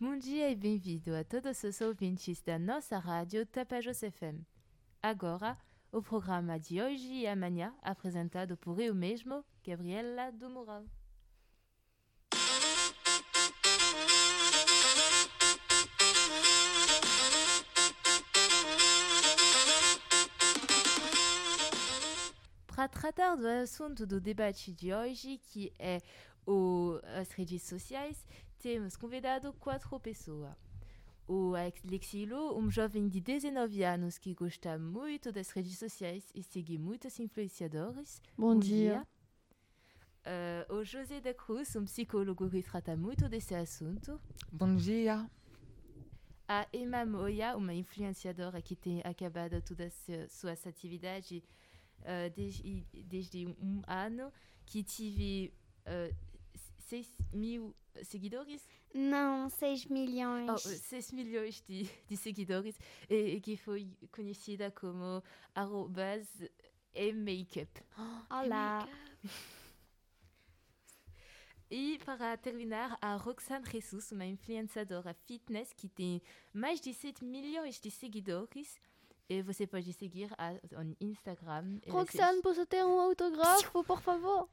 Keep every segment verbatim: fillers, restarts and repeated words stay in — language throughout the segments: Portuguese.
Bom dia e bem-vindo a todos os ouvintes da nossa rádio Tapajós F M. Agora, o programa de hoje e amanhã, apresentado por eu mesmo, Gabriela do Moral. Para tratar do assunto do debate de hoje, que é o, as redes sociais, temos convidado quatro pessoas. O Alexilo, um jovem de dezenove anos que gosta muito das redes sociais e segue muitos influenciadores. Bom, Bom dia. dia. Uh, o José da Cruz, um psicólogo que trata muito desse assunto. Bom dia. A Emma Moya, uma influenciadora que tem acabado todas as suas atividades uh, desde, desde um ano, que tive uh, seis mil seguidores? Não, seis milhões. Oh, seis milhões de, de seguidores e, e que foi conhecida como arrobas e-makeup. Olá. E para terminar, a Roxane Jesus, uma influenciadora fitness que tem mais de sete milhões de seguidores. E você pode seguir no Instagram. Roxane, posso ter um autógrafo, por favor?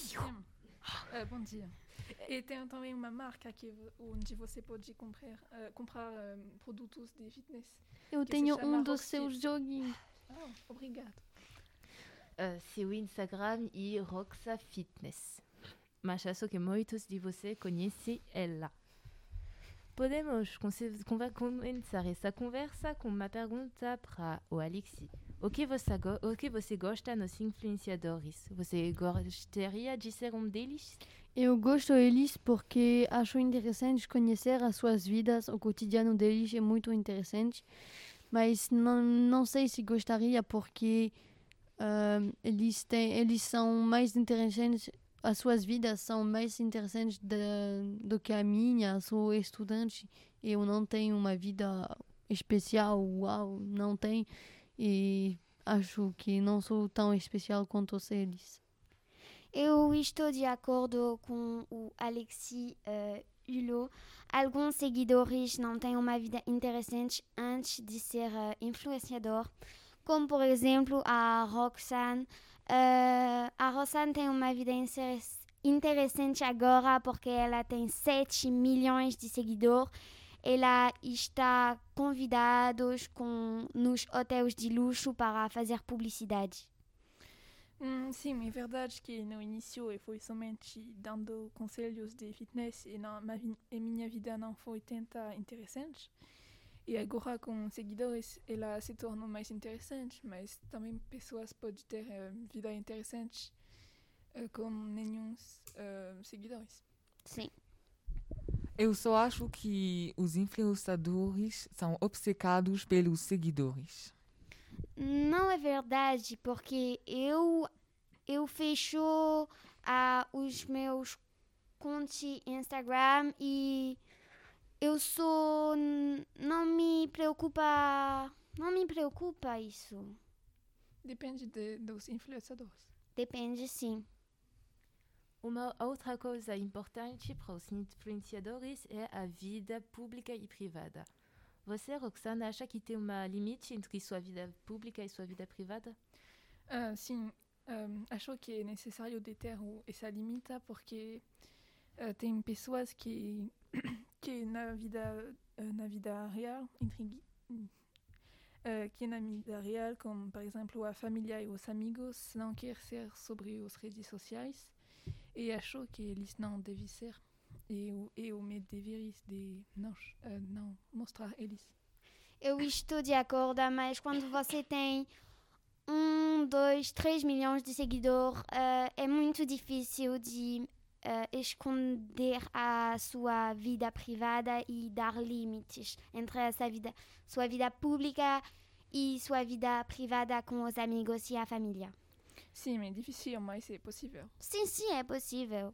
Uh, bom dia. E tem também uma marca que, onde você pode comprar, uh, comprar uh, produtos de fitness. Eu tenho um dos seus joguinhos. Oh, obrigado. Uh, seu Instagram é Roxa Fitness. Mas acho que muitos de vocês conhecem ela. Podemos começar essa conversa com uma pergunta para o Alexi. O que você, o que você gosta nos influenciadores? Você gostaria de ser um deles? Eu gosto deles porque acho interessante conhecer as suas vidas, o cotidiano deles é muito interessante, mas não, não sei se gostaria porque uh, eles, têm, eles são mais interessantes, as suas vidas são mais interessantes de, do que a minha. Sou estudante e eu não tenho uma vida especial, uau, não tenho, e acho que não sou tão especial quanto eles. Eu estou de acordo com o Alexi uh, Hulot. Alguns seguidores não têm uma vida interessante antes de ser uh, influenciador, como por exemplo a Roxane. Uh, a Roxane tem uma vida interessante agora porque ela tem sete milhões de seguidores. Ela está convidada com, nos hotéis de luxo para fazer publicidade. Hum, sim, é verdade que no início eu fui somente dando conselhos de fitness e, não, e minha vida não foi tanto interessante. E agora com seguidores ela se tornou mais interessante, mas também pessoas podem ter uh, vida interessante uh, com nenhum uh, seguidores. Sim. Eu só acho que os influenciadores são obcecados pelos seguidores. Não é verdade, porque eu, eu fecho uh, os meus contos Instagram e eu sou... Não me preocupa... Não me preocupa isso. Depende de, dos influenciadores. Depende, sim. Uma outra coisa importante para os influenciadores é a vida pública e privada. Você, Roxane, acha que tem uma limite entre sua vida pública e sua vida privada? Uh, sim, um, acho que é necessário de ter essa limite porque uh, tem pessoas que, que na vida uh, na vida real, intrigui, uh, que na vida real, como por exemplo a família e os amigos, não querem ser sobre as redes sociais e acho que eles não devem ser. Eu, eu me deveria de não, uh, não mostrar eles. Eu estou de acordo, mas quando você tem um, dois, três milhões de seguidores, uh, é muito difícil de uh, esconder a sua vida privada e dar limites entre essa vida, sua vida pública e sua vida privada com os amigos e a família. Sim, é difícil, mas é possível. Sim, sim, é possível.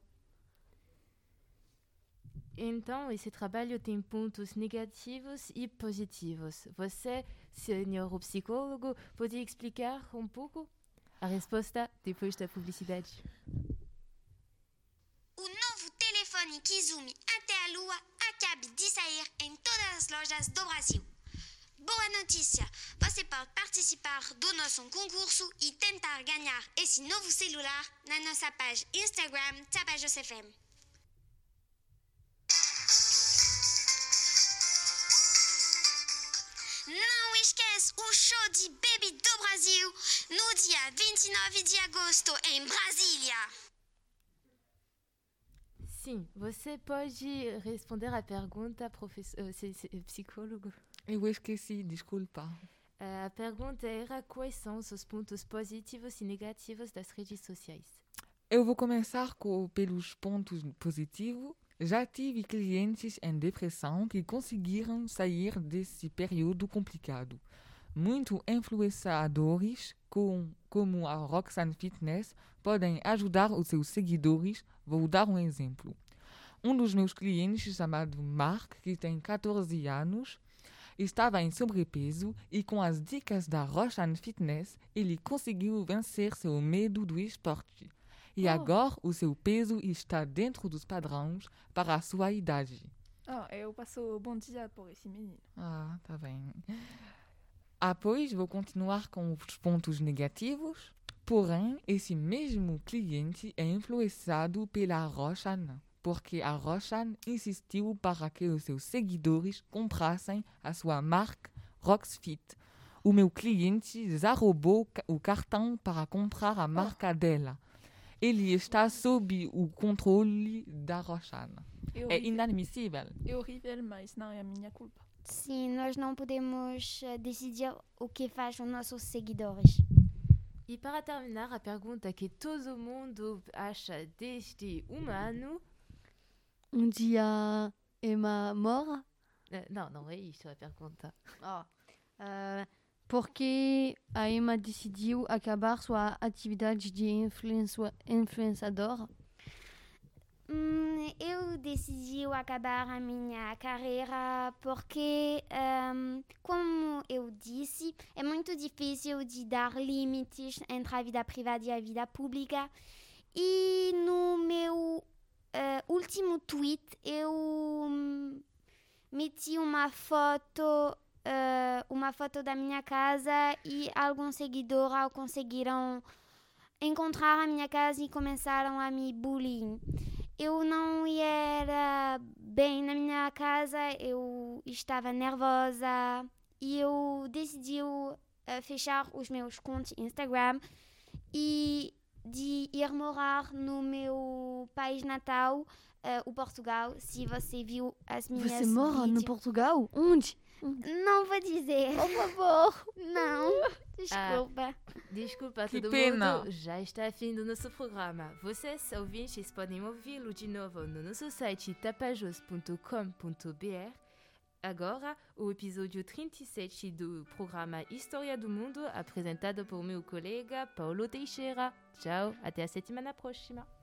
Então, esse trabalho tem pontos negativos e positivos. Você, senhor psicólogo, pode explicar um pouco? A resposta depois da publicidade. O novo telefone Kizumi até a lua cabe de sair em todas as lojas do Brasil. Boa notícia! Você pode participar do nosso concurso e tentar ganhar esse novo celular na nossa página Instagram Tapajós F M. Não esquece o show de Baby do Brasil no dia vinte e nove de agosto em Brasília. Sim, você pode responder a pergunta, professor, uh, c- c- psicólogo. Eu esqueci, desculpa. Uh, a pergunta era quais são os pontos positivos e negativos das redes sociais. Eu vou começar com, pelos pontos positivos. Já tive clientes em depressão que conseguiram sair desse período complicado. Muitos influenciadores, com, como a Roxanne Fitness, podem ajudar os seus seguidores. Vou dar um exemplo. Um dos meus clientes, chamado Mark, que tem catorze anos, estava em sobrepeso e com as dicas da Roxanne Fitness, ele conseguiu vencer seu medo do esporte. E Oh. agora o seu peso está dentro dos padrões para a sua idade. Ah, eu passo bom dia por esse menino. Ah, tá bem. Após vou continuar com os pontos negativos. Porém, esse mesmo cliente é influenciado pela Roxanne, porque a Roxanne insistiu para que os seus seguidores comprassem a sua marca Roxfit. O meu cliente já roubou o cartão para comprar a marca dela. Ele está sob o controle da Roxanne. É É horrível, inadmissível. é horrível, mas não é a minha culpa. Sim, nós não podemos eh, decidir o que faz os nossos seguidores. E para terminar, a pergunta que todo mundo acha desde um ano... Um dia Emma mora? Uh, não, não é isso a pergunta. Oh. Uh, porque a Emma decidiu acabar sua atividade de influencio- influenciadora? Hum, eu decidi acabar a minha carreira porque, hum, como eu disse, é muito difícil de dar limites entre a vida privada e a vida pública. E no meu eh, último tweet eu hum, meti uma foto, eh, uma foto da minha casa e alguns seguidores conseguiram encontrar a minha casa e começaram a me bullying. Eu não era bem na minha casa, eu estava nervosa e eu decidi uh, fechar os meus contos Instagram e de ir morar no meu país natal, uh, o Portugal. Se você viu as minhas Você mora no vídeos- Portugal? Onde? Não vou dizer. Por favor. Não, desculpa. Desculpa a Que todo pena. mundo, já está fim do nosso programa. Vocês, ouvintes, podem ouvi-lo de novo no nosso site tapajós ponto com ponto b r. Agora, o episódio trinta e sete do programa História do Mundo, apresentado por meu colega Paulo Teixeira. Tchau, até a semana próxima.